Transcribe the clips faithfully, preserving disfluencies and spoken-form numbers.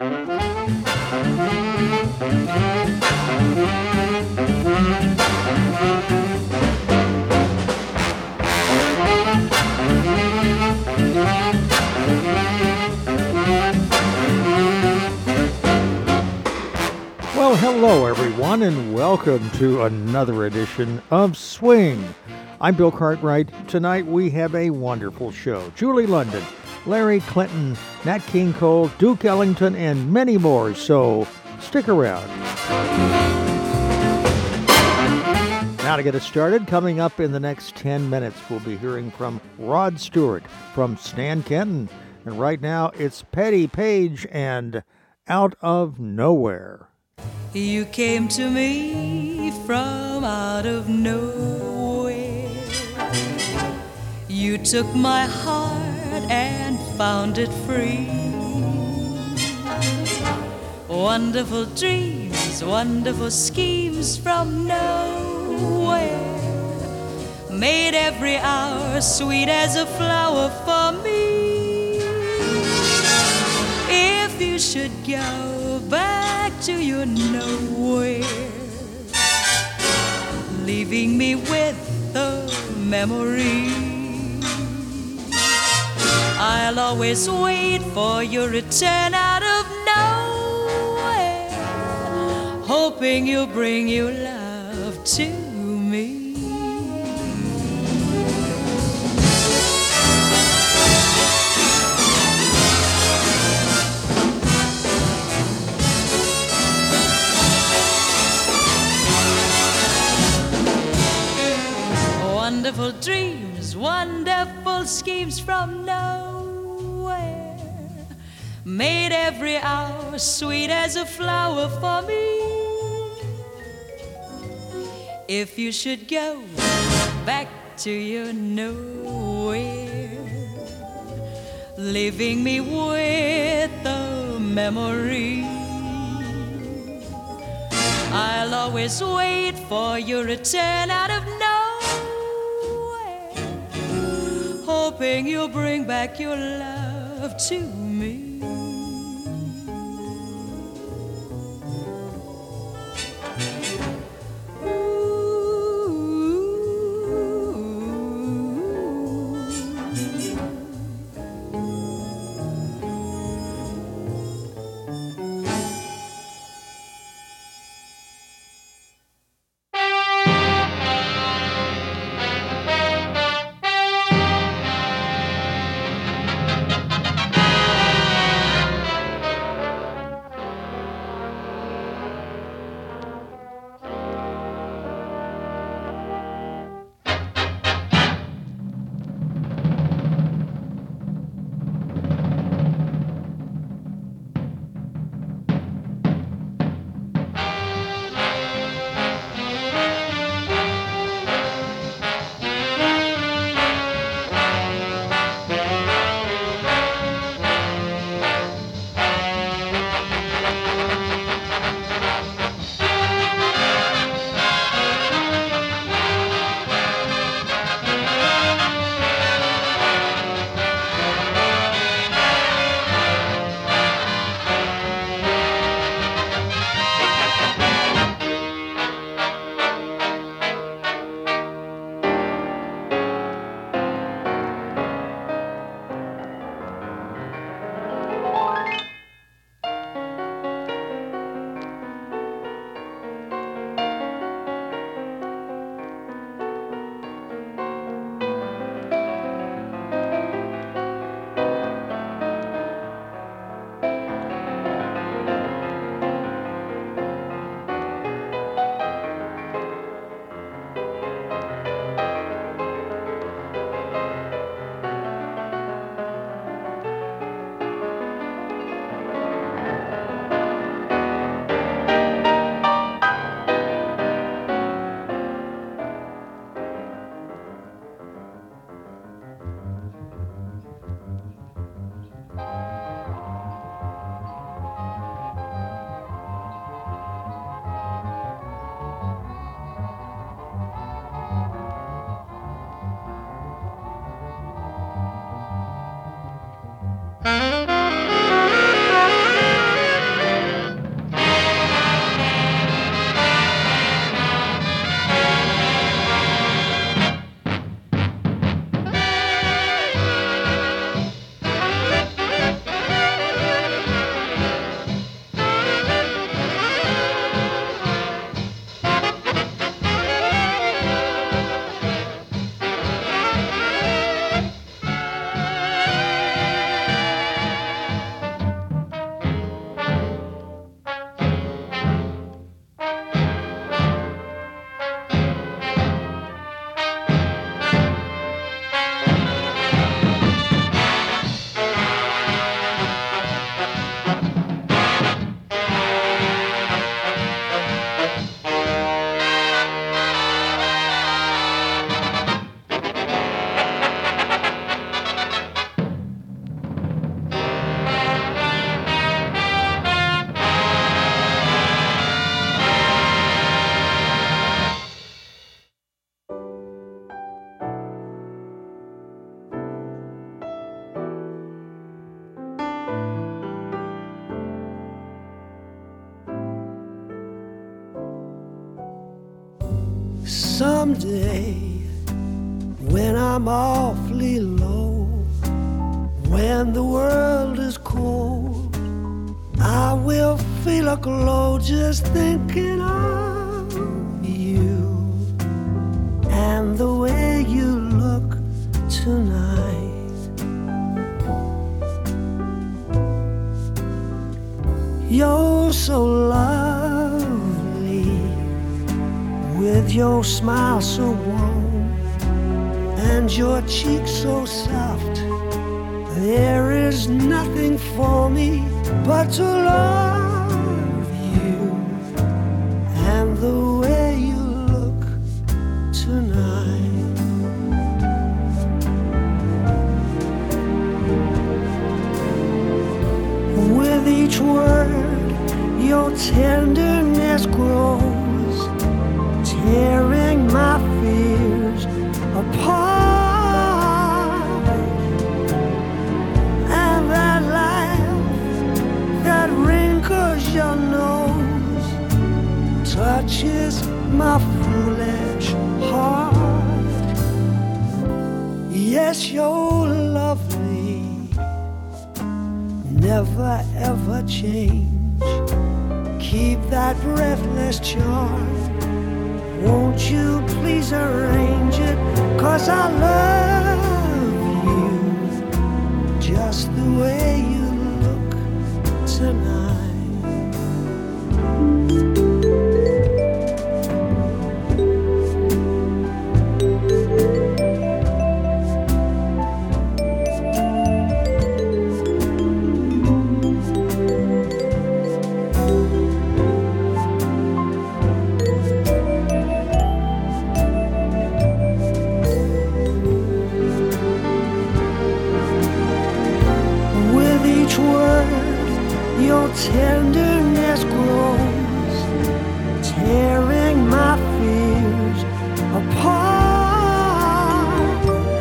Well, hello everyone, and welcome to another edition of Swing. I'm Bill Cartwright. Tonight we have a wonderful show. Julie London, Larry Clinton, Nat King Cole, Duke Ellington, and many more, so stick around. Now to get us started, coming up in the next ten minutes, we'll be hearing from Rod Stewart from Stan Kenton. And right now, it's Patti Page and Out of Nowhere. You came to me from out of nowhere. You took my heart and found it free. Wonderful dreams, wonderful schemes from nowhere made every hour sweet as a flower for me. If you should go back to your nowhere, leaving me with a memory, I'll always wait for your return out of nowhere, hoping you'll bring your love to me. Wonderful dreams, wonderful schemes from nowhere made every hour sweet as a flower for me. If you should go back to your nowhere, leaving me with a memory, I'll always wait for your return out of nowhere, hoping you'll bring back your love to me. Someday, when I'm awfully low, when the world is cold, I will feel a glow just thinking of you and the way you look tonight. You're so lovely, with your smile so warm and your cheeks so soft. There is nothing for me but to love you and the way you look tonight. With each word, your tenderness grows, tearing my fears apart. And that laugh that wrinkles your nose touches my foolish heart. Yes, you're lovely, never ever change. Keep that breathless charm. Won't you please arrange it? 'Cause I love you just the way you look tonight. Your tenderness grows, tearing my fears apart.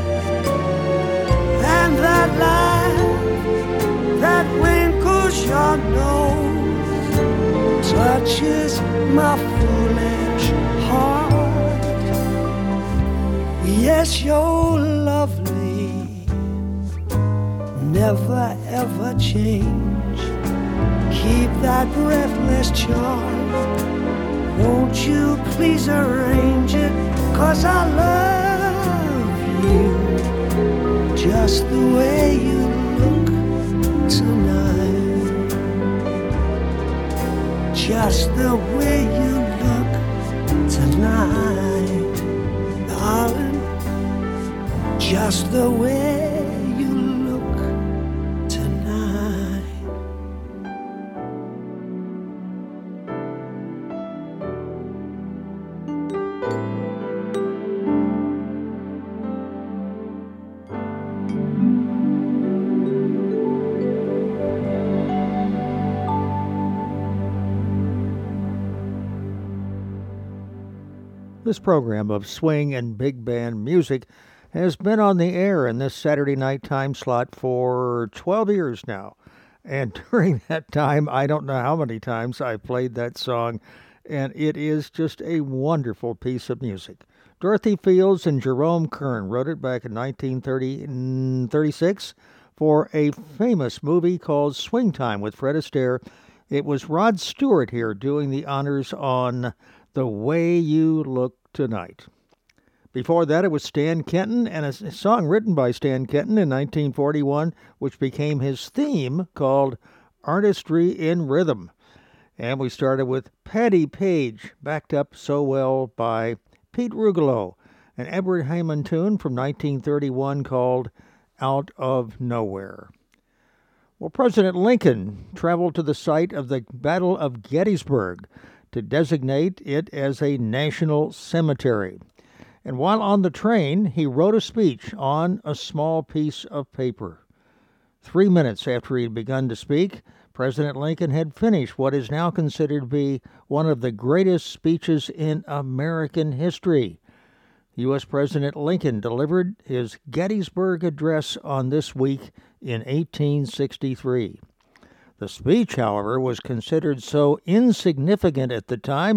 And that laugh that wrinkles your nose touches my foolish heart. Yes, you're lovely, never ever change. Keep that breathless charm. Won't you please arrange it? 'Cause I love you just the way you look tonight. Just the way you look tonight, darling. Just the way. This program of swing and big band music has been on the air in this Saturday night time slot for twelve years now. And during that time, I don't know how many times I've played that song, and it is just a wonderful piece of music. Dorothy Fields and Jerome Kern wrote it back in nineteen thirty-six for a famous movie called Swing Time with Fred Astaire. It was Rod Stewart here doing the honors on The Way You Look Tonight. Before that, it was Stan Kenton and a song written by Stan Kenton in nineteen forty-one, which became his theme, called Artistry in Rhythm. And we started with Patti Page, backed up so well by Pete Rugolo, an Edward Heyman tune from nineteen thirty-one called Out of Nowhere. Well, President Lincoln traveled to the site of the Battle of Gettysburg to designate it as a national cemetery. And while on the train, he wrote a speech on a small piece of paper. Three minutes after he had begun to speak, President Lincoln had finished what is now considered to be one of the greatest speeches in American history. U S President Lincoln delivered his Gettysburg Address on this week in eighteen sixty-three. The speech, however, was considered so insignificant at the time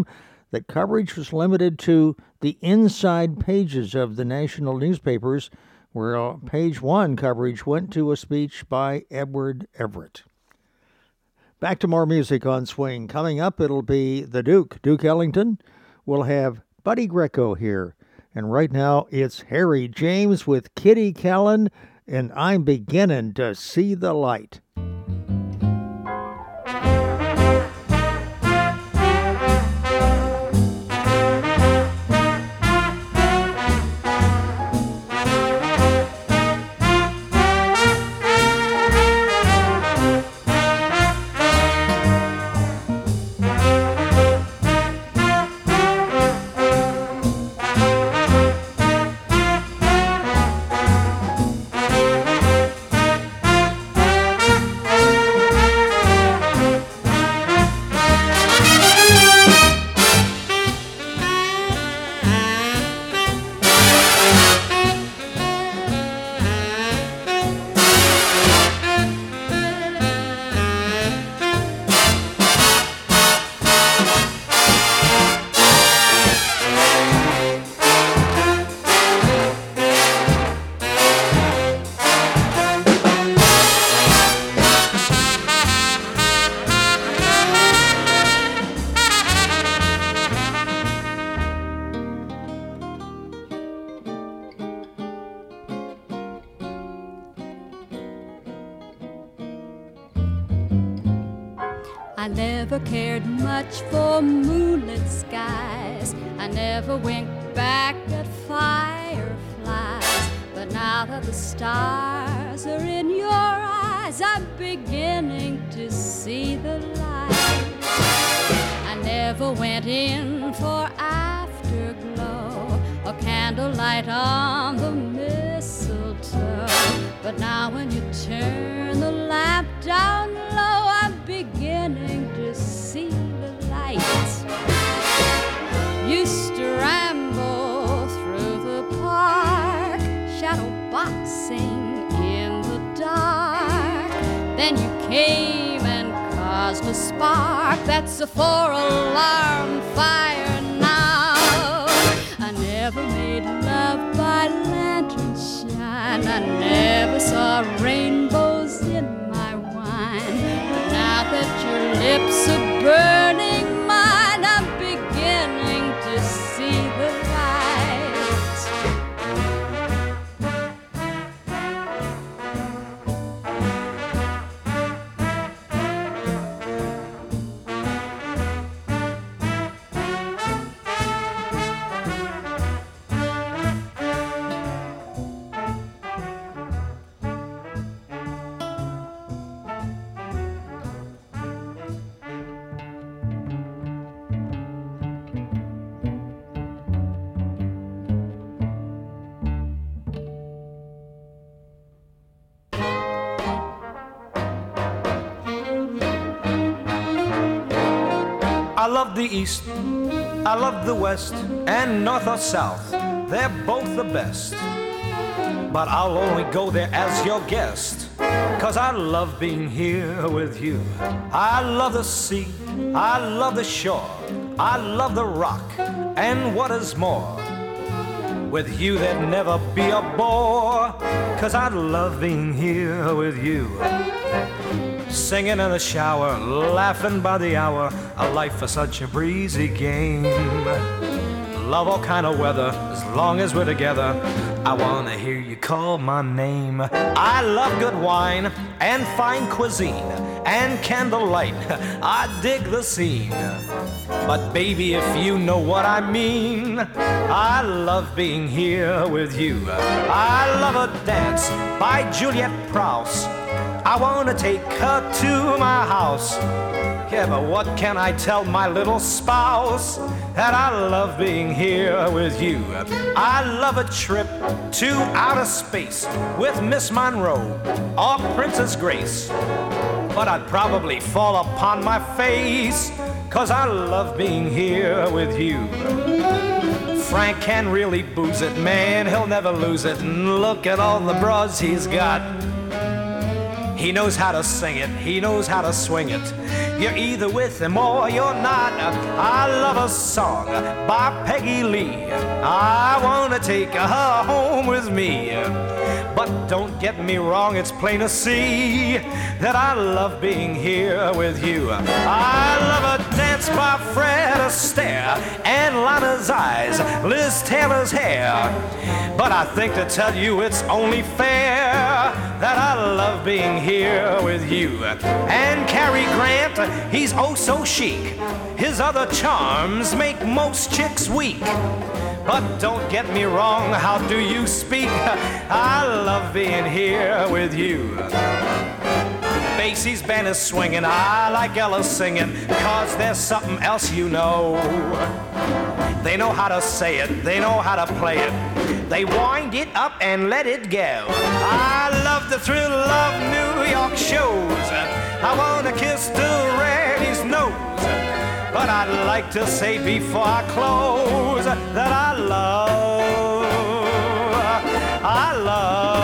that coverage was limited to the inside pages of the national newspapers, where uh, page one coverage went to a speech by Edward Everett. Back to more music on Swing. Coming up, it'll be the Duke, Duke Ellington. We'll have Buddy Greco here. And right now, it's Harry James with Kitty Callan, and I'm beginning to see the light. I never cared much for moonlit skies. I never winked back at fireflies. But now that the stars are in your eyes, I'm beginning to see the light. I never went in for afterglow or candlelight on the mistletoe. But now when you turn the lamp down low, I'm beginning to see the light. Used to ramble through the park, shadow boxing in the dark. Then you came and caused a spark. That's a four-alarm fire now. I never made love by lantern shine. I never saw rainbows in my wine. But now that your lips are burning mine, I'm beginning to see the light. I love the East, I love the West, and North or South, they're both the best. But I'll only go there as your guest, 'cause I love being here with you. I love the sea, I love the shore, I love the rock, and what is more, with you there'd never be a bore, 'cause I love being here with you. Singing in the shower, laughing by the hour, a life for such a breezy game. Love all kind of weather, as long as we're together, I wanna hear you call my name. I love good wine and fine cuisine and candlelight, I dig the scene. But baby, if you know what I mean, I love being here with you. I love a dance by Juliet Prowse, I wanna take her to my house. Yeah, but what can I tell my little spouse? That I love being here with you. I love a trip to outer space with Miss Monroe or Princess Grace. But I'd probably fall upon my face, 'cause I love being here with you. Frank can really booze it, man, he'll never lose it. And look at all the bras he's got. He knows how to sing it, he knows how to swing it. You're either with him or you're not. I love a song by Peggy Lee. I wanna take her home with me. But don't get me wrong, it's plain to see that I love being here with you. I love a dance by Fred Astaire and Lana's eyes, Liz Taylor's hair. But I think to tell you it's only fair that I love being here with you. And Cary Grant, he's oh so chic. His other charms make most chicks weak. But don't get me wrong, how do you speak? I love being here with you. Basie's band is swinging, I like Ella singing, cause there's something else you know. They know how to say it, they know how to play it. They wind it up and let it go. I love the thrill of New York shows. I wanna kiss Durani's nose. But I'd like to say before I close that I love, I love,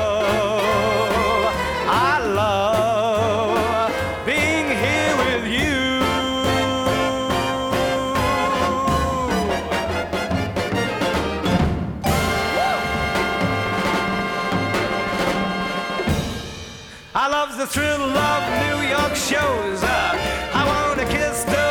I love being here with you. I love the thrill of New York shows. I wanna kiss the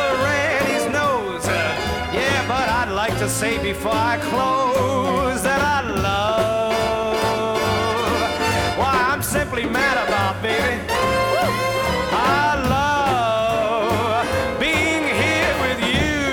to say before I close that I love. Why, I'm simply mad about, baby. I love being here with you.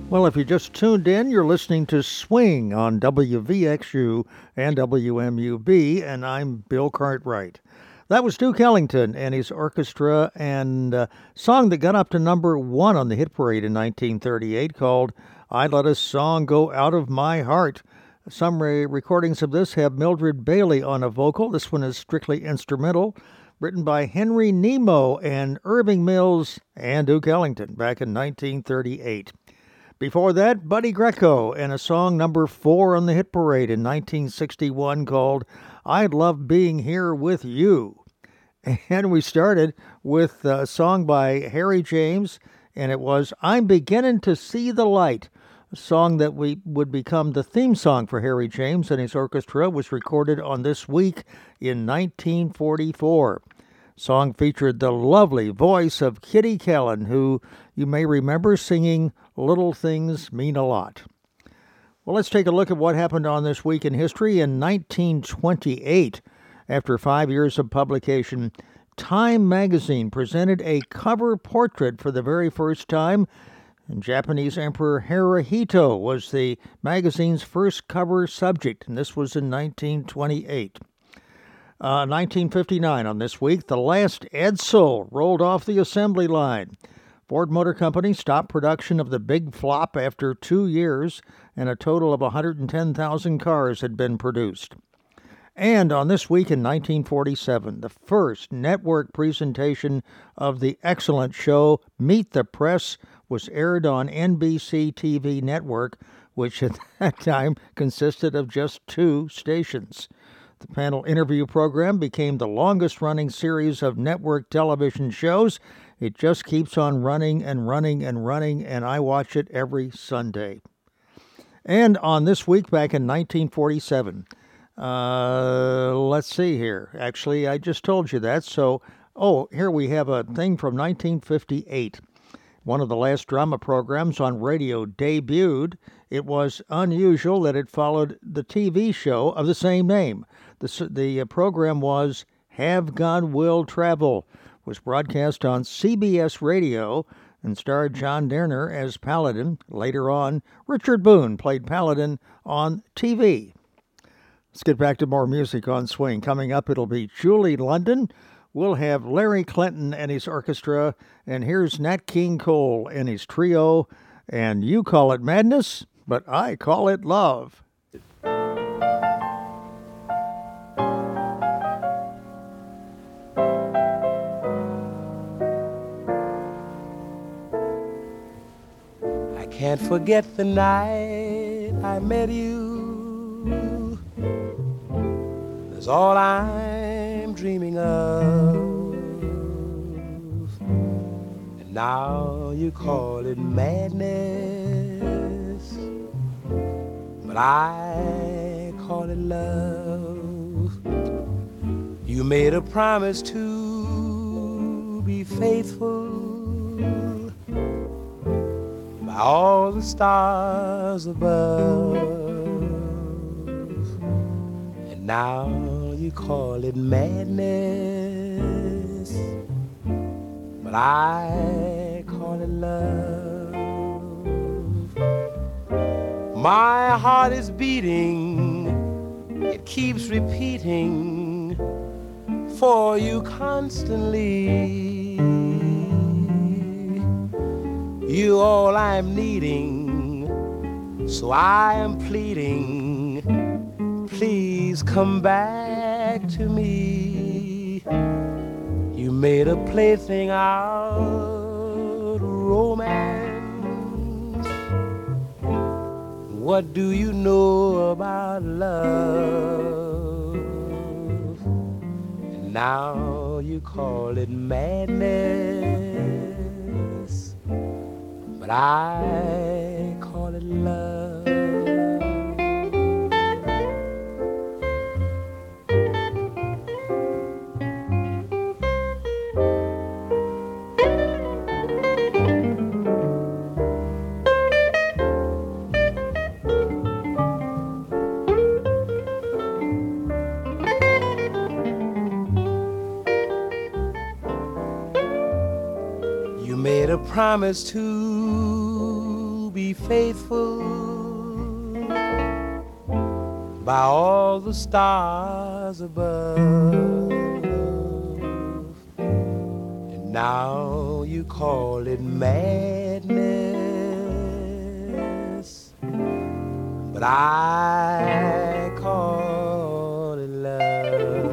Well, if you just tuned in, you're listening to Swing on W V X U and W M U B, and I'm Bill Cartwright. That was Duke Ellington and his orchestra, and a song that got up to number one on the hit parade in nineteen thirty-eight called I Let a Song Go Out of My Heart. Some re- recordings of this have Mildred Bailey on a vocal. This one is strictly instrumental, written by Henry Nemo and Irving Mills and Duke Ellington back in nineteen thirty-eight. Before that, Buddy Greco and a song number four on the hit parade in nineteen sixty-one called I Love Being Here With You. And we started with a song by Harry James, and it was I'm Beginning to See the Light, a song that we would become the theme song for Harry James and his orchestra, was recorded on This Week in nineteen forty-four. Song featured the lovely voice of Kitty Kallen, who you may remember singing Little Things Mean a Lot. Well, let's take a look at what happened on This Week in History. In nineteen twenty-eight, after five years of publication, Time magazine presented a cover portrait for the very first time, and Japanese Emperor Hirohito was the magazine's first cover subject, and this was in nineteen twenty-eight. Uh, nineteen fifty-nine, on This Week, the last Edsel rolled off the assembly line. Ford Motor Company stopped production of the Big Flop after two years, and a total of one hundred ten thousand cars had been produced. And on This Week in nineteen forty-seven, the first network presentation of the excellent show Meet the Press was aired on N B C T V network, which at that time consisted of just two stations. The panel interview program became the longest-running series of network television shows. It just keeps on running and running and running, and I watch it every Sunday. And on This Week back in nineteen forty-seven, uh, let's see here. Actually, I just told you that, so, oh, here we have a thing from nineteen fifty-eight. One of the last drama programs on radio debuted. It was unusual that it followed the T V show of the same name. The, the program was Have God Will Travel, was broadcast on C B S Radio and starred John Derner as Paladin. Later on, Richard Boone played Paladin on T V. Let's get back to more music on Swing. Coming up, it'll be Julie London. We'll have Larry Clinton and his orchestra, and here's Nat King Cole and his trio, and you call it madness, but I call it love. I can't forget the night I met you. That's all I'm dreaming of. And now you call it madness, but I call it love. You made a promise to be faithful by all the stars above. And now you call it madness, but I call it love. My heart is beating, it keeps repeating for you constantly. You all I'm needing, so I am pleading, please come back to me. You made a plaything out of romance. What do you know about love? And now you call it madness, but I call it love. You made a promise to to be faithful by all the stars above. And now you call it madness, but I call it love.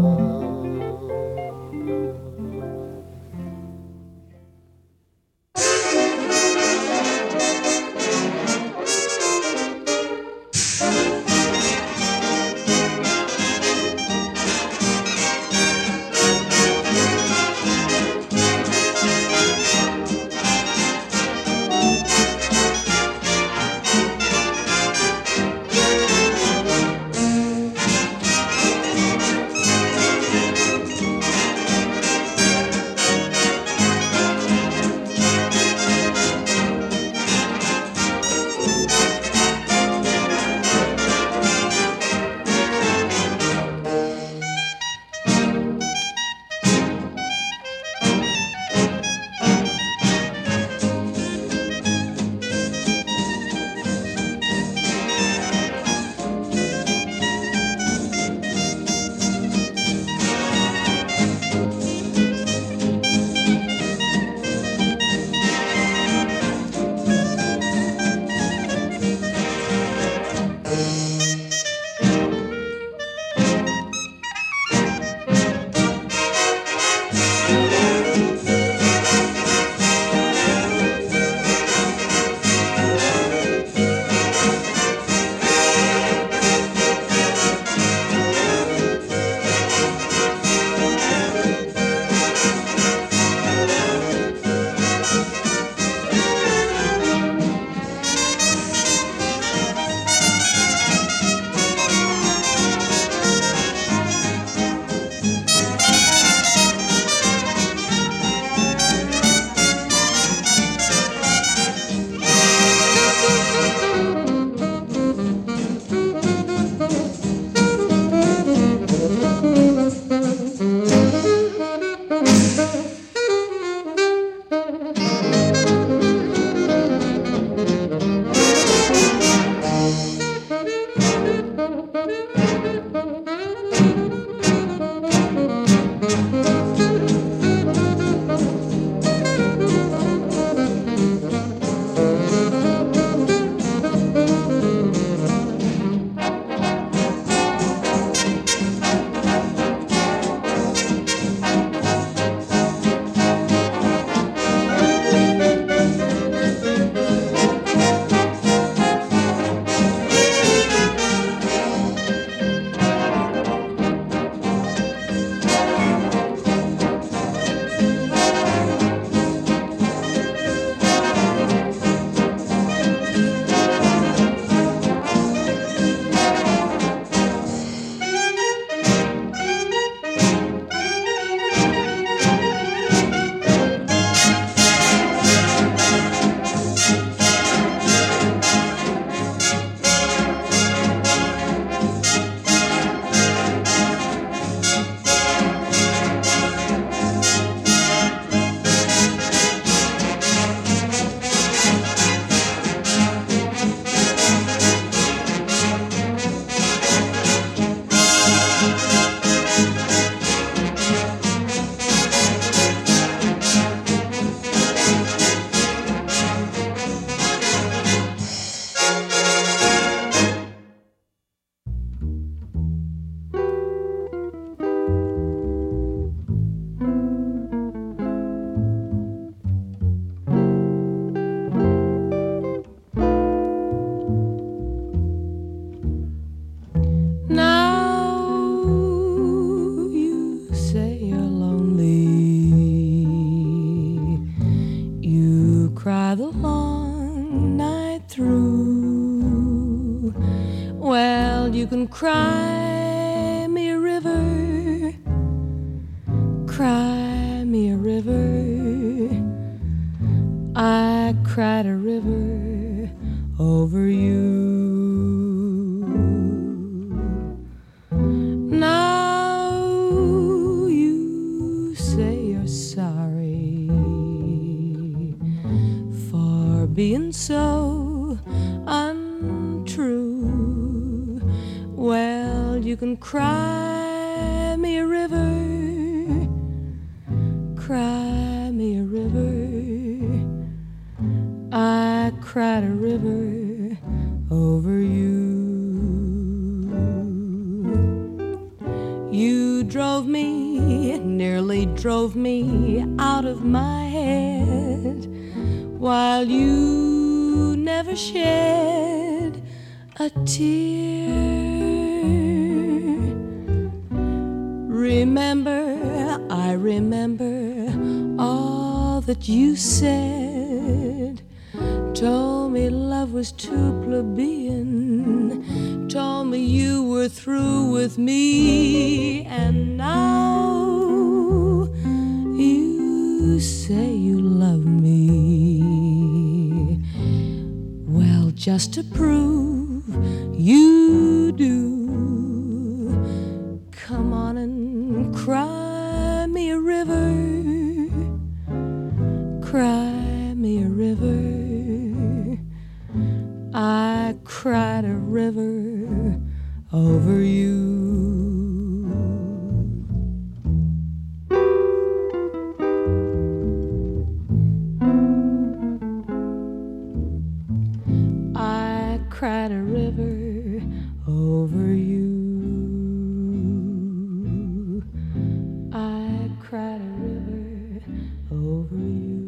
You can cry me a river, cry me a river. I cried a river over you. Now you say you're sorry for being so untrue. Well, you can cry me a river, cry me a river. I cried a river over you. You drove me, nearly drove me out of my head, while you never shed a tear. Remember, I remember all that you said. Told me love was too plebeian, told me you were through with me, and now you say you love me. Well, just to prove you do, come on and cry me a river, cry me a river. I cried a river over you. I cried a river over you. I cried a river over you.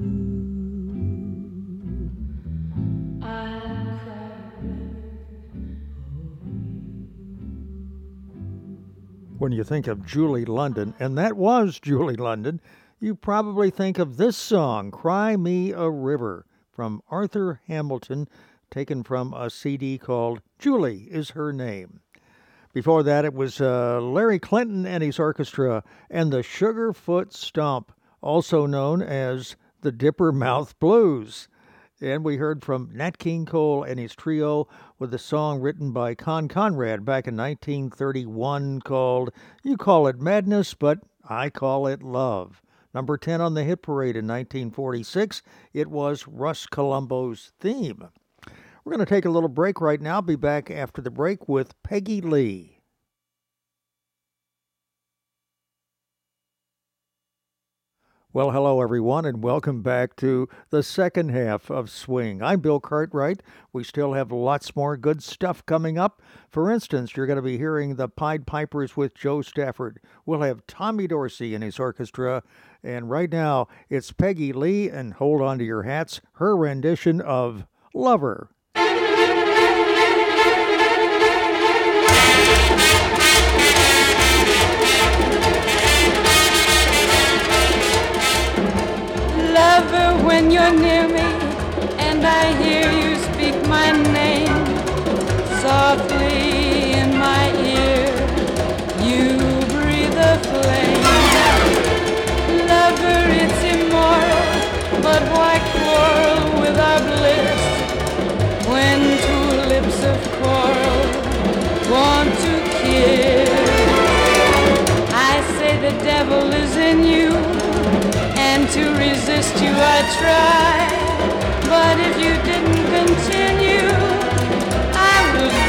When you think of Julie London, and that was Julie London, you probably think of this song, Cry Me a River, from Arthur Hamilton, taken from a C D called Julie Is Her Name. Before that, it was uh, Larry Clinton and his orchestra and the Sugarfoot Stomp, also known as the Dipper Mouth Blues. And we heard from Nat King Cole and his trio with a song written by Con Conrad back in nineteen thirty-one called You Call It Madness, But I Call It Love. Number ten on the hit parade in nineteen forty-six, it was Russ Columbo's theme. We're going to take a little break right now. Be back after the break with Peggy Lee. Well, hello, everyone, and welcome back to the second half of Swing. I'm Bill Cartwright. We still have lots more good stuff coming up. For instance, you're going to be hearing the Pied Pipers with Joe Stafford. We'll have Tommy Dorsey and his orchestra. And right now, it's Peggy Lee, and hold on to your hats, her rendition of Lover. Lover, when you're near me and I hear you speak my name softly in my ear, you breathe a flame. Lover, it's immoral, but why quarrel with our bliss when two lips of coral want to kiss? I say the devil is in you, and to resist you I try, but if you didn't continue, I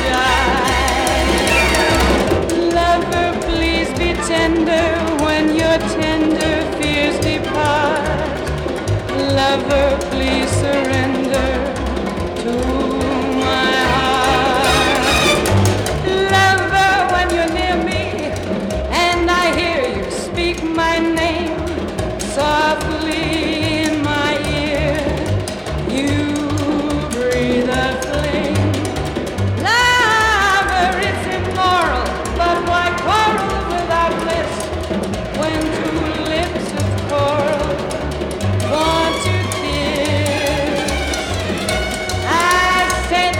would die. Lover, please be tender when your tender fears depart. Lover, please surrender to my heart. Lover, when you're near me and I hear you speak my name softly in my ear, you breathe a flame. Lover, it's immoral, but why quarrel with our bliss when two lips of coral want to kiss? I say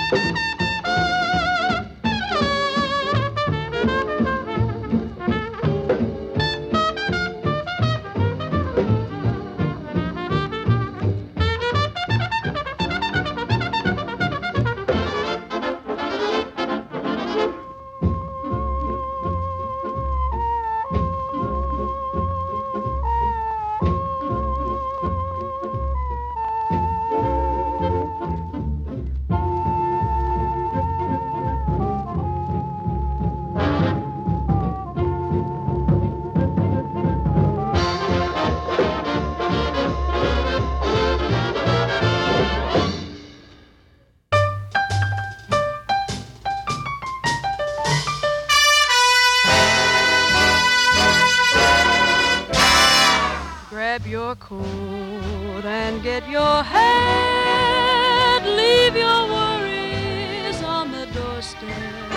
Grab your coat and get your hat. Leave your worries on the doorstep.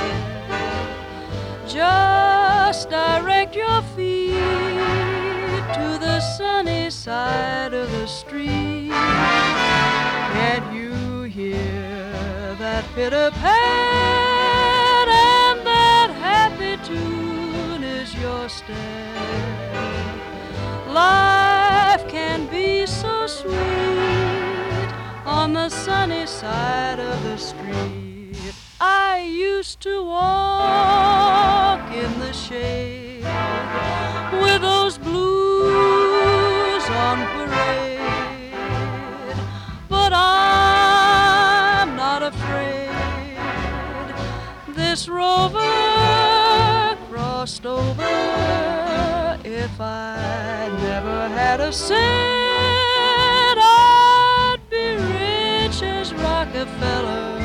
Just direct your feet to the sunny side of the street. Can't you hear that pitter-pat? And that happy tune is your step. Life can be so sweet on the sunny side of the street. I used to walk in the shade with those blues on parade, but I'm not afraid. This rover crossed over. If I never had a cent, I'd be rich as Rockefeller.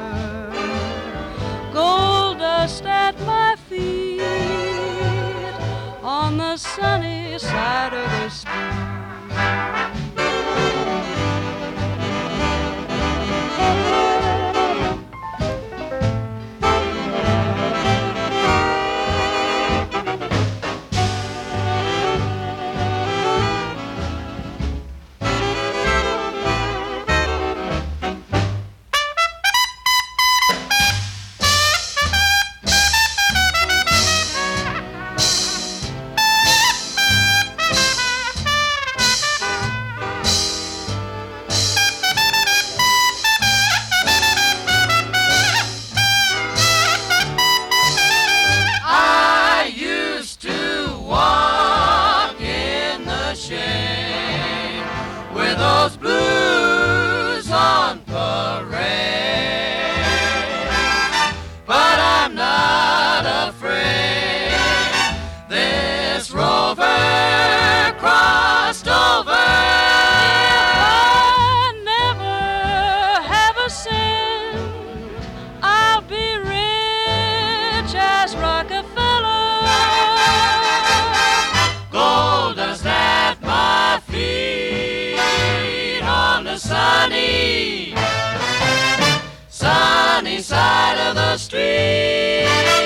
Gold dust at my feet on the sunny side of the street. Sunny, sunny side of the street.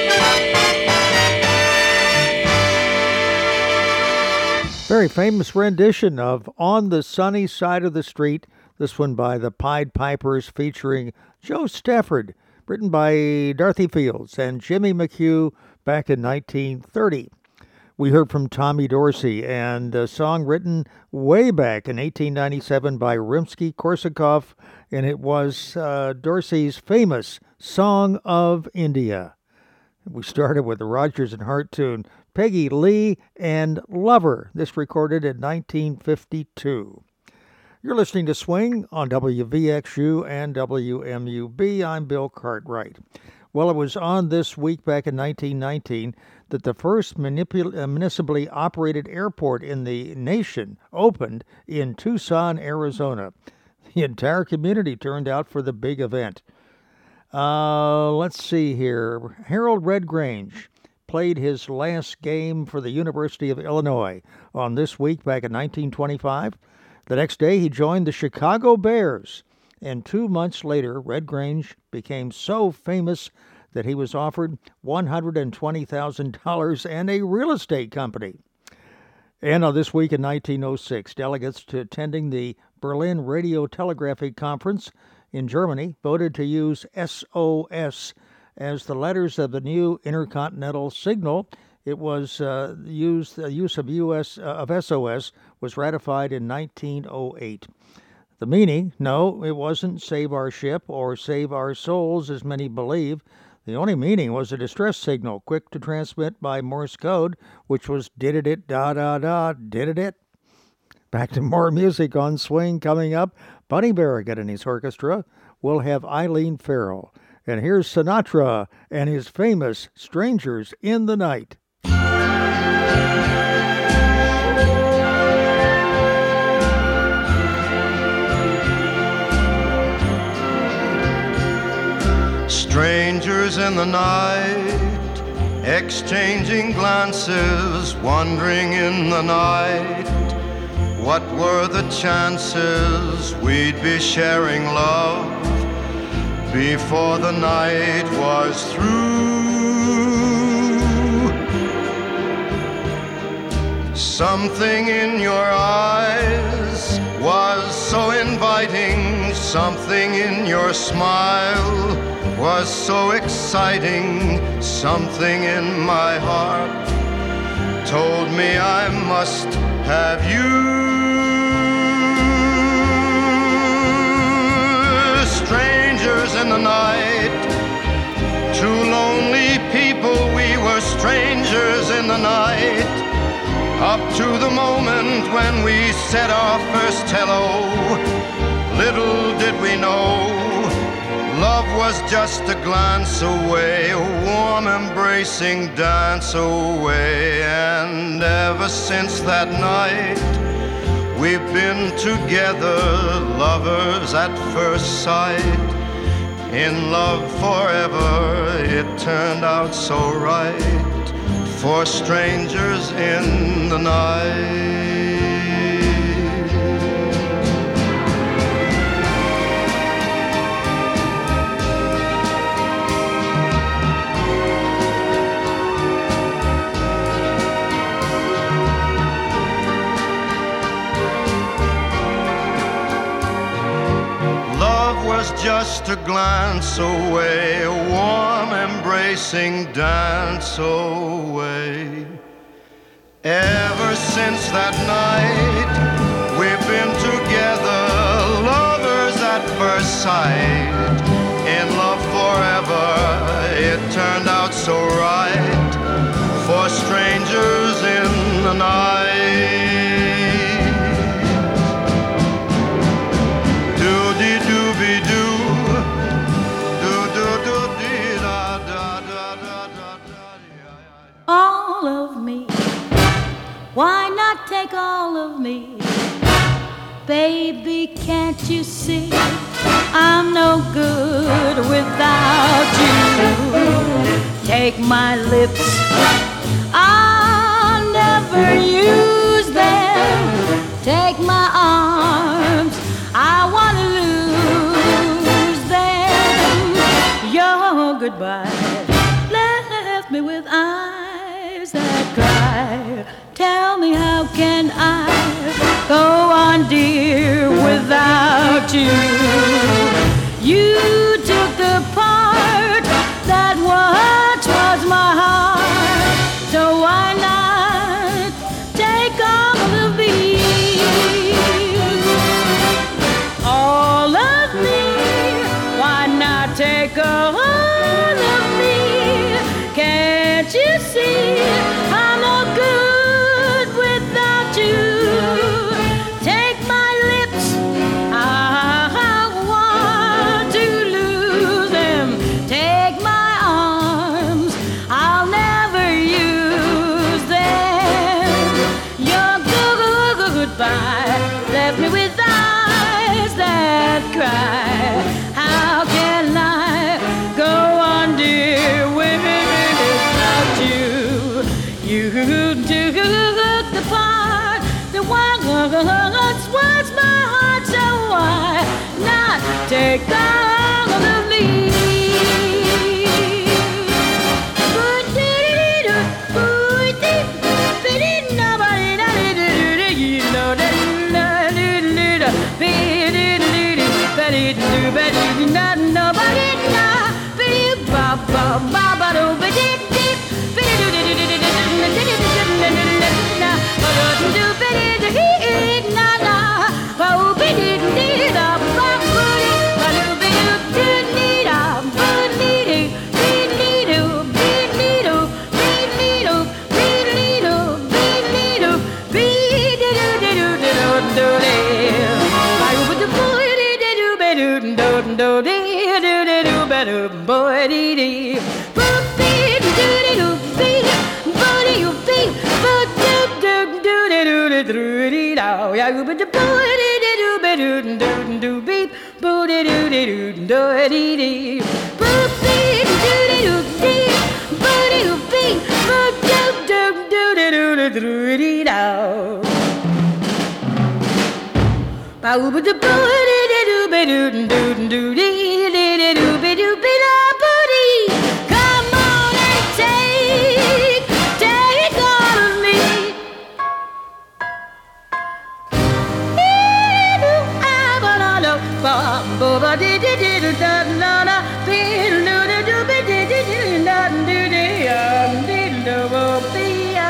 Very famous rendition of On the Sunny Side of the Street, this one by the Pied Pipers featuring Joe Stafford, written by Dorothy Fields and Jimmy McHugh back in nineteen thirty. We heard from Tommy Dorsey and a song written way back in eighteen ninety-seven by Rimsky-Korsakov, and it was uh, Dorsey's famous Song of India. We started with the Rodgers and Hart tune, Peggy Lee and Lover, this recorded in nineteen fifty-two. You're listening to Swing on W V X U and W M U B. I'm Bill Cartwright. Well, it was on this week back in nineteen nineteen that the first manipul- uh, municipally operated airport in the nation opened in Tucson, Arizona. The entire community turned out for the big event. Uh, let's see here. Harold Red Grange played his last game for the University of Illinois on this week back in nineteen twenty-five. The next day, he joined the Chicago Bears. And two months later, Red Grange became so famous that he was offered one hundred twenty thousand dollars and a real estate company. And on this week in nineteen oh six, delegates to attending the Berlin Radio Telegraphy Conference in Germany voted to use S O S as the letters of the new intercontinental signal. It was uh, used. The use of U S uh, of S O S was ratified in nineteen oh eight. The meaning? No, it wasn't save our ship or save our souls, as many believe. The only meaning was a distress signal, quick to transmit by Morse code, which was did-it-it, da-da-da, did-it-it. Back to more music on Swing coming up. Bunny Barragán and his orchestra will have Eileen Farrell. And here's Sinatra and his famous Strangers in the Night. Strangers in the night, exchanging glances, wandering in the night. What were the chances we'd be sharing love before the night was through? Something in your eyes was so inviting, something in your smile was so exciting, something in my heart told me I must have you. Strangers in the night, two lonely people, we were strangers in the night, up to the moment when we said our first hello. Little did we know, love was just a glance away, a warm embracing dance away. And ever since that night, we've been together, lovers at first sight, in love forever. It turned out so right for strangers in the night. Just a glance away, a warm embracing dance away. Ever since that night, we've been together, lovers at first sight, in love forever. It turned out so right for strangers in the night. All of me, why not take all of me? Baby, can't you see I'm no good without you? Take my lips, I'll never use them. Take my arms, I want to lose them. Your goodbye left me with eyes that cry. Tell me, how can I go on, dear, without you? You took the part that once was my heart, so why not take all of me? All of me, why not take all of me? Can't you see I'm no good without you? Take my lips, I want to lose them. Take my arms, I'll never use them. Your goodbye left me with eyes that cry. How can I go on, dear, without you? You took the part that once was my heart, so why not take all of me? Betty, dee dee. Boop beep doo dee doo beep. Booty you beep. Boop doo doo doo dee doo dee doo dee dow. Yeah, you beep doo dee dee doo be doo doo doo beep. Booty doo dee doo doo dee dee. Boop beep doo dee doo beep. Booty you beep. Boop doo doo doo dee doo dee doo dee dow. Ba ooba doo booty dee doo be doo doo doo dee dee dee doo be doo be da booty. Come on and take, take all of me. Dee doo ah ba da do ba ba ba dee dee dee doo da da da be doo doo doo be dee dee dee da doo dee um dee doo bo be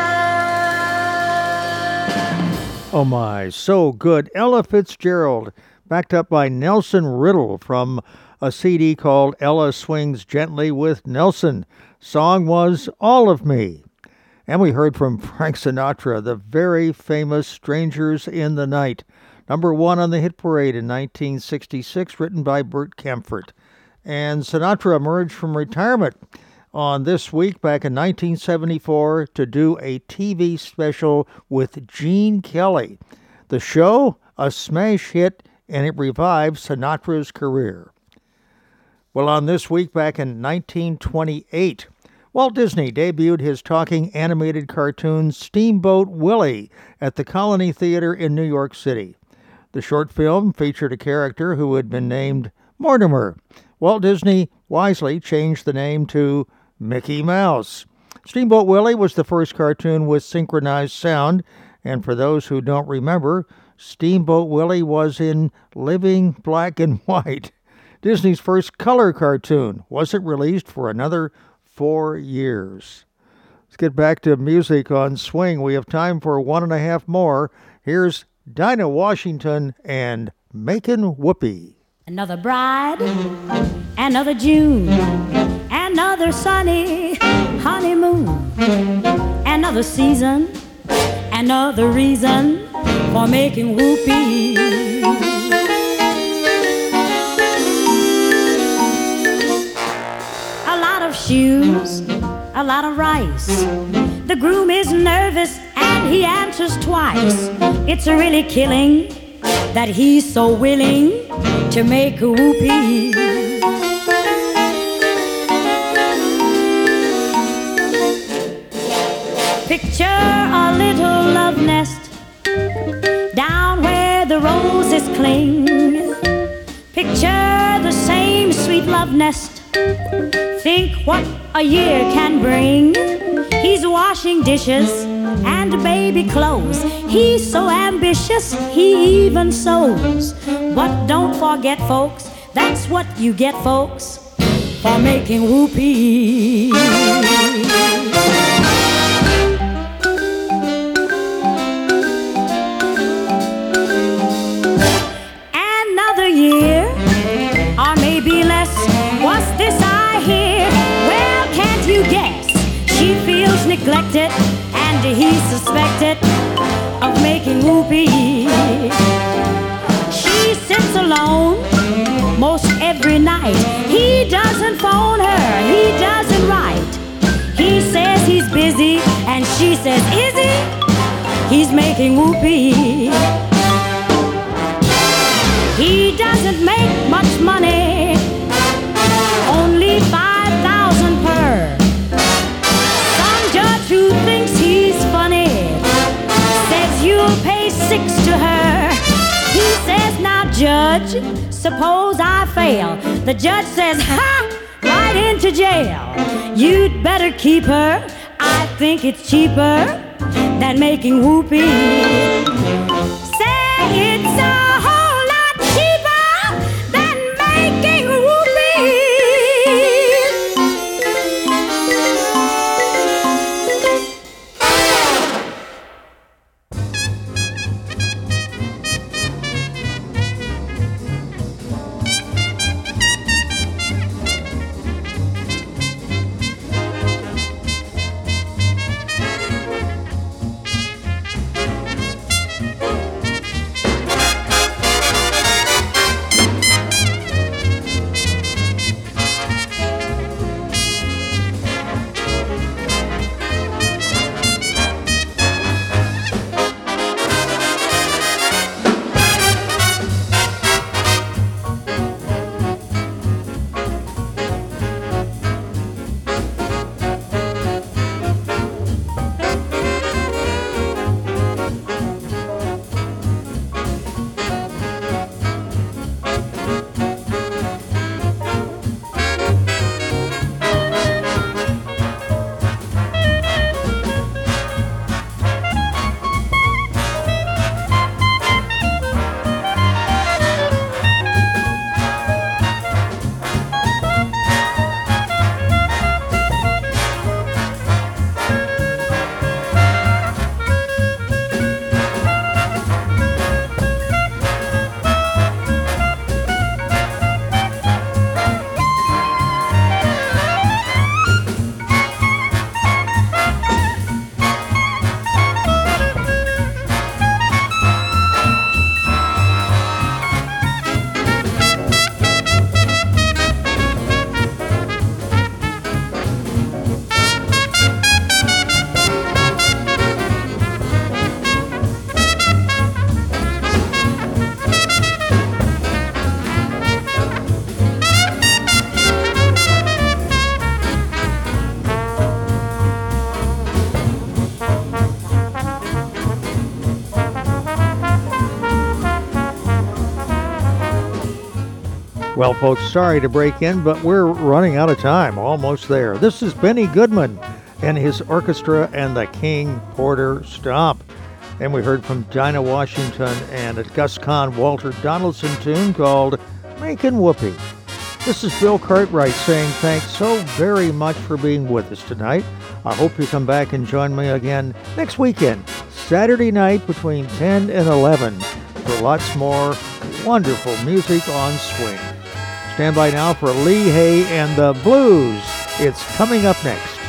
Oh my, so good. Ella Fitzgerald, backed up by Nelson Riddle from a C D called Ella Swings Gently with Nelson. Song was All of Me. And we heard from Frank Sinatra, the very famous Strangers in the Night, number one on the hit parade in nineteen sixty-six, written by Bert Kaempfert. And Sinatra emerged from retirement on This Week back in nineteen seventy-four to do a T V special with Gene Kelly. The show, a smash hit, and it revived Sinatra's career. Well, on This Week back in nineteen twenty-eight, Walt Disney debuted his talking animated cartoon Steamboat Willie at the Colony Theater in New York City. The short film featured a character who had been named Mortimer. Walt Disney wisely changed the name to Mickey Mouse. Steamboat Willie was the first cartoon with synchronized sound, and for those who don't remember, Steamboat Willie was in living black and white. Disney's first color cartoon wasn't released for another four years. Let's get back to music on Swing. We have time for one and a half more. Here's Dinah Washington and Makin' Whoopee. Another bride, another June, another sunny honeymoon, another season, another reason for making whoopee. A lot of shoes, a lot of rice. The groom is nervous and he answers twice. It's really killing that he's so willing to make a whoopee. Picture a little love nest down where the roses cling. Picture the same sweet love nest. Think what a year can bring. He's washing dishes and baby clothes. He's so ambitious, he even sews. But don't forget, folks, that's what you get, folks, for making whoopee. Another year, or maybe less. What's this I hear? Well, can't you guess? She feels neglected and he's suspected of making whoopee. She sits alone most every night. He doesn't phone her, he doesn't write. He says he's busy and she says, is he? He's making whoopee. He doesn't make much money, only five thousand per. Some judge who thinks he's funny says you'll pay six to her. He says, now judge, suppose I fail. The judge says, ha, right into jail. You'd better keep her, I think it's cheaper than making whoopee. Say it's a whole lot cheaper than making whoopee. Well, folks, sorry to break in, but we're running out of time. Almost there. This is Benny Goodman and his orchestra and the King Porter Stomp. And we heard from Dinah Washington and a Gus Kahn Walter Donaldson tune called Makin' Whoopee. This is Bill Cartwright saying thanks so very much for being with us tonight. I hope you come back and join me again next weekend, Saturday night between ten and eleven, for lots more wonderful music on swing. Stand by now for Lee Hay and the Blues. It's coming up next.